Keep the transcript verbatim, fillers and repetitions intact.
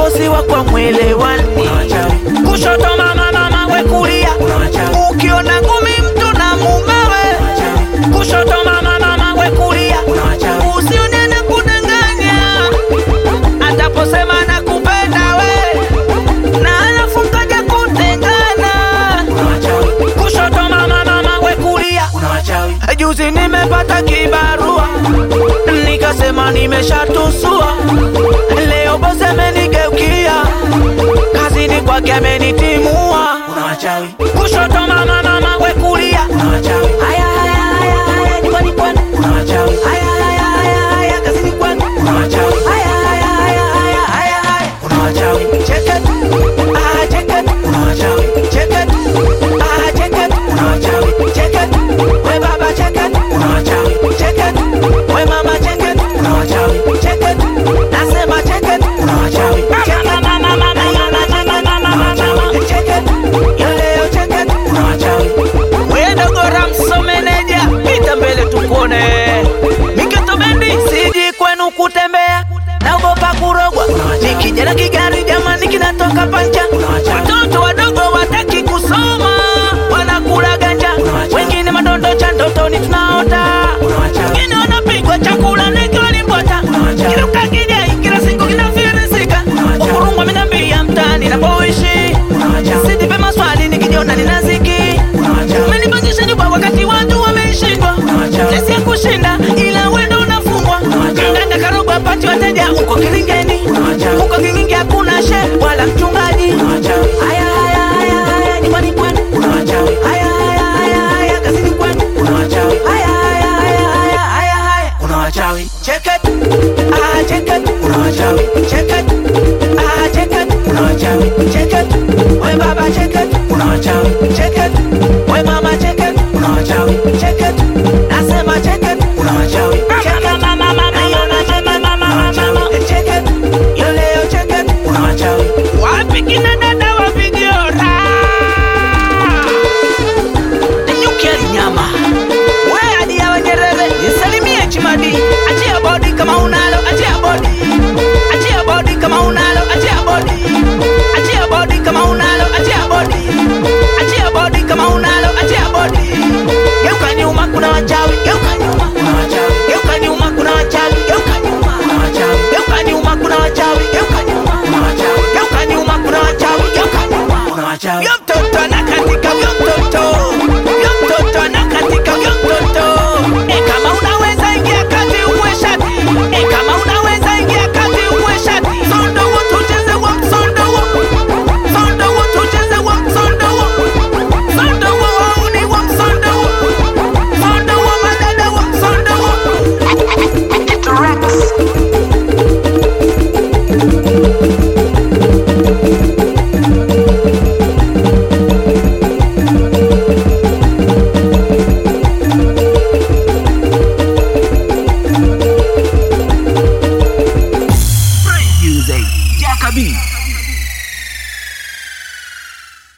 bosi wako mwelewani. Kushoto mama mama we kulia, ukiona ngumi mtu na mumewe. Kushoto mama mama we kulia, usione na kudanganya. Ataposema nakupenda we, na alafu kaja kutengana. Kushoto mama mama we kulia, juzi nimepata kibarua, nikasema nimeshatusua. Leo bosi amenigeukia, kazini kwake amenitimua. Kushoto mama mama we kulia, haya haya haya haya nyumbani kwani. Haya haya haya haya kazini kwani. Haya haya haya haya haya haya. Check it, ah check it, check it, ah check it, check it. We baba check it, check it. We mama check it, check it. Nasema check it, check it. Mama mama mama mama mama check it. Yoleo check it. We dogo Ramso meneja, pita mbele tukone. Miketo bendi siji kwenu kutembea, naogopa kurogwa. Nikijana kigari jamani kinatoka pancha. Watoto wadogo wataki kusoma, wanakula ganja. Wengine madondo cha ndotoni tunaota, wengine wanapigwa chakula ndege walimbota. Kiruka kijai kila siku kinafilisika, ukurungwa minambia mtani na boishi. Sidipe maswali nikijiona ninaziki, umenibazisha nyumba wakati watu wameishindwa. Kesi ya kushinda ila wendo unafungwa. Kanganda karogwa pati wateja uko kilingeni, uko kingingi hakuna she wala mchungaji. Haya haya haya haya nyumbani kwani. Haya haya haya haya kazini kwani. Haya haya haya haya haya haya. Check it, ah check it, check it, ah check it, check it. We baba check it, check it. We mama check it, check it. Nasema check it, check it. Mama mama mama mama mama check it. Yoleo check it. Wapi kina dada wa vigiora, nyukia nyama. We hadi ya Nyerere nisalimie Chimadi. Achia body kama unalo, achia body. Achia body kama unalo, achia body. Achia body kama unalo, achia body. Achia body kama unalo, achia body. Geuka nyuma kuna wachawi, geuka nyuma. Geuka nyuma kuna wachawi, geuka nyuma. Geuka nyuma kuna wachawi, geuka nyuma. Geuka nyuma kuna wachawi, geuka nyuma. Yo mtoto anakatika, yo mtoto. Yo mtoto anakatika, yo mtoto. E kama unaweza ingia kati uwe shati. E kama unaweza ingia kati uwe shati. Sondo wo tucheze wo, sondo wo. Sondo wo tucheze wo, sondo wo. Sondo wo wauni wo, sondo wo. Sondo wo madada wo, sondo wo. It's Rex. Music, Jacobi.